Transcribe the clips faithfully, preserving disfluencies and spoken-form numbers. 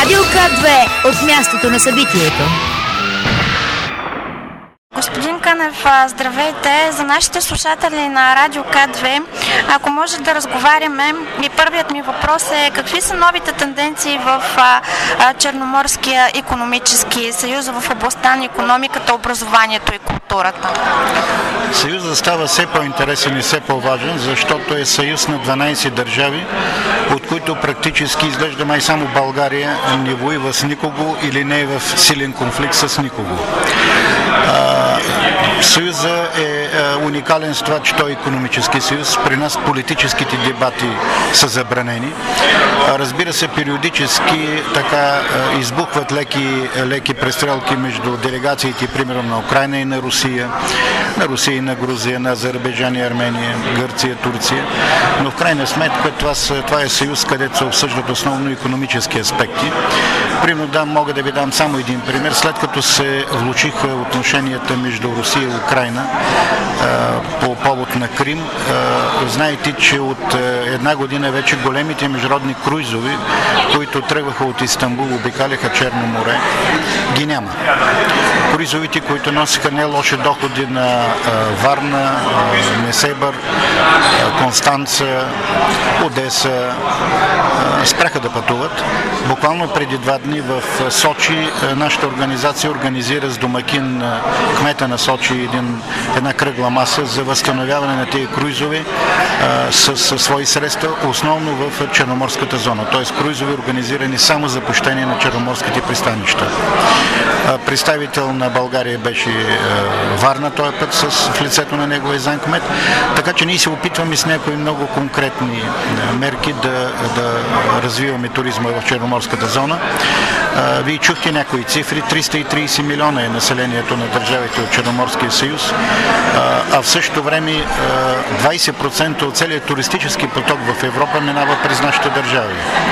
Радио К две от мястото на събитието. Господин Кънев, здравейте! За нашите слушатели на Радио К две, ако може да разговаряме, и първият ми въпрос е: какви са новите тенденции в а, а, Черноморския икономически съюз в областта на икономиката, образованието и културата? Съюзът става все по-интересен и все по-важен, защото е съюз на дванайсет държави, от които практически изглежда май само България не воюва с никого или не е в силен конфликт с никого. Съюза е уникален с това, че той е икономически съюз. При нас политическите дебати са забранени. Разбира се, периодически така избухват леки, леки престрелки между делегациите, примерно на Украйна и на Русия, на Русия и на Грузия, на Азербайджан и Армения, Гърция, Турция. Но в крайна сметка това, са, това е съюз, където се обсъждат основно икономически аспекти. Примерно да, мога да ви дам само един пример. След като се влучиха отношенията между Русия и Украйна по повод на Крим, знаете, че от една година вече големите международни круизови, които тръгваха от Истанбул, обикаляха Черно море, ги няма. Круизовите, които носиха не лоши доходи на Варна, Несебър, Констанца, Одеса, спряха да пътуват. Буквално преди два дни в Сочи нашата организация организира с домакин кмета на Сочи един, една кръгла маса за възстановяване на тези круизови с, с свои средства, основно в Черноморската зона. Т.е. круизови организирани само за посещение на черноморските пристанища. Представител на България беше Варна този път с, в лицето на неговия заместник-кмет. Така че ние се опитваме с някои много конкретни мерки да, да развиваме туризма в Черноморската зона. Вие чухте някои цифри. триста и трийсет милиона е населението на държавите от Черноморския съюз, а в същото време двайсет процента от целият туристически поток в Европа минава през нашите държави.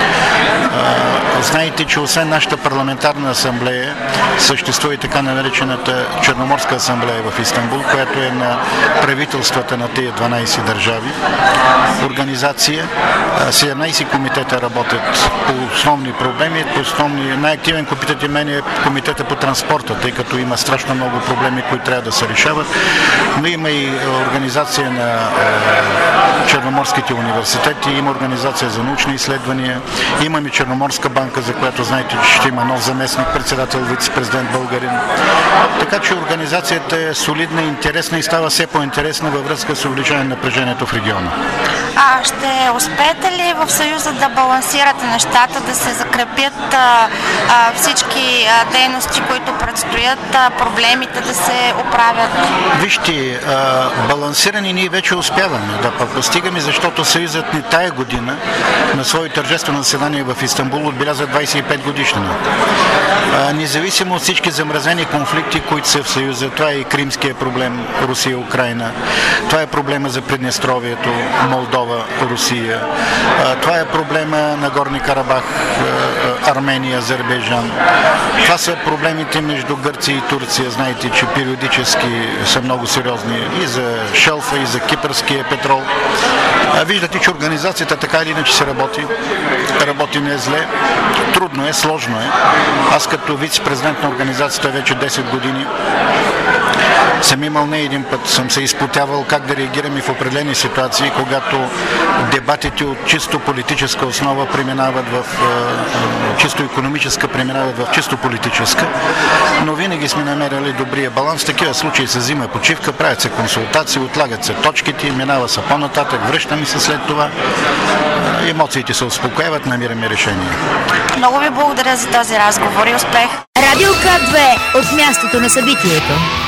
Знаете, че освен нашата парламентарна асамблея, съществува и така наречената Черноморска асамблея в Истанбул, която е на правителствата на тези дванайсет държави. Организация, седемнайсет комитета работят по основни проблеми. По основни, най-активен комитет и мен е комитета по транспорта, тъй като има страшно много проблеми, които трябва да се решават. Но има и организация на Черноморските университети, има организация за научни изследвания, имаме Черноморска банка, за която знаете, че ще има нов заместник, председател, вице-президент българин. Така че организацията е солидна, интересна и става все по-интересна във връзка с увеличаване на напрежението в региона. А ще успеете ли в Съюза да балансирате нещата, да се закрепят а, а, всички а, дейности, които предстоят, а, проблемите да се оправят? Вижте, а, балансирани ние вече успяваме да постигаме, защото Съюзът ни тая година на свое тържествено заседание в Истанбул отбеляза двайсет и пет годишнина. А, независимо от всички замразени конфликти, които са в Съюза, това е и кримския проблем, Русия, Украйна, това е проблема за Приднестровието, Молдова, Русия, а, това е проблема на Горни Карабах, Армения, Азербайджан. Това са проблемите между Гърция и Турция. Знаете, че периодически са много сериозни и за шелфа, и за кипърския петрол. Виждате, че организацията така или иначе се работи. Работи не е зле. Трудно е, сложно е. Аз като вице-президент на организацията вече десет години съм имал не един път, съм се изпотявал как да реагираме в определени ситуации, когато дебатите от чисто политическа основа преминават в чисто икономическа, преминават в чисто политическа, но винаги сме намерили добрия баланс. В такива случаи се взима почивка, правят се консултации, отлагат се точките, минава се по-нататък, връщаме се след това, емоциите се успокояват, намираме решение. Много ви благодаря за този разговор и успех! Радио К две от мястото на събитието.